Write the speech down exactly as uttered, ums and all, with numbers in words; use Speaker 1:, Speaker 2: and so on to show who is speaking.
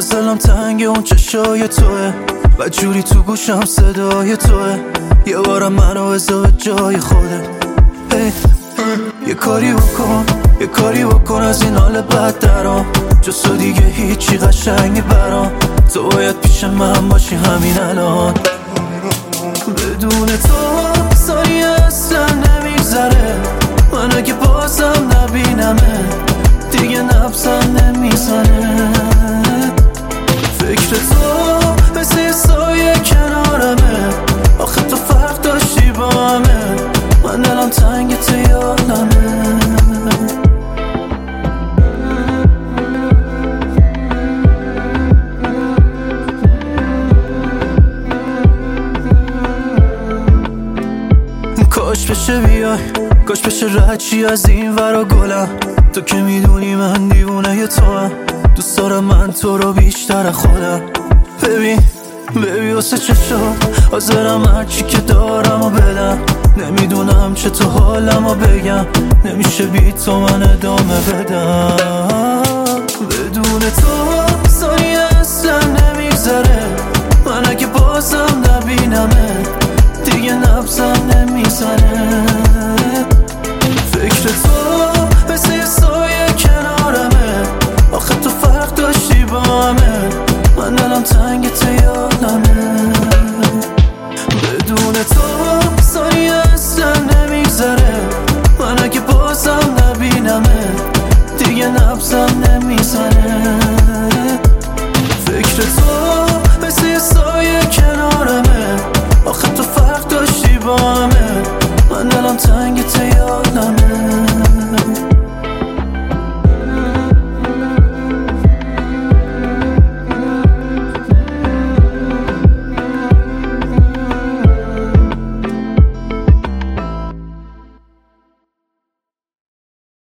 Speaker 1: هنوز دلم تنگ اون چشای توه و جوری تو گوشم صدای توه. یه بارم منو بذار به جای خودت. hey. یه کاری بکن یه کاری بکن از این حال بد درام. جز تو دیگه هیچی قشنگی برام. تو باید پیش من باشی همین الان. بدون تو ثانیه اصلا نمیگذره. من اگه بازم نبینمه دیگه نبزم نمیزنه. فکر تو مثل یه سایه کنارمه. آخه تو فرق داشتی با همه. من دلم تنگ تو یادمه. کاش بشه بیای کاش بشه رچی از این ورا گلم. تو که میدونی من دیوونه ی تو هم. دوست دارم من تو رو بیشتر خودم. ببین ببین واسه چشم حاضرم هرچی که دارم و بدم. نمیدونم چه تو حالم و بگم. نمیشه بی تو من ادامه بدم. بدون تو ثانیه اصلا نمیگذره. من اگه بازم نبینمه دیگه نبزم نمیزنه. فکر تو مثل یه سایه کنارمه. آخه تو فرق داشتی با همه. من دلم تنگ تو یادمه. بدون تو ثانیه اصلا نمیگذره. من اگه بازم نبینمه دیگه نبزم نمیزنه. فکر تو مثل یه سایه کنارمه. آخه تو فرق داشتی با همه. من دلم تنگ تو یادمه.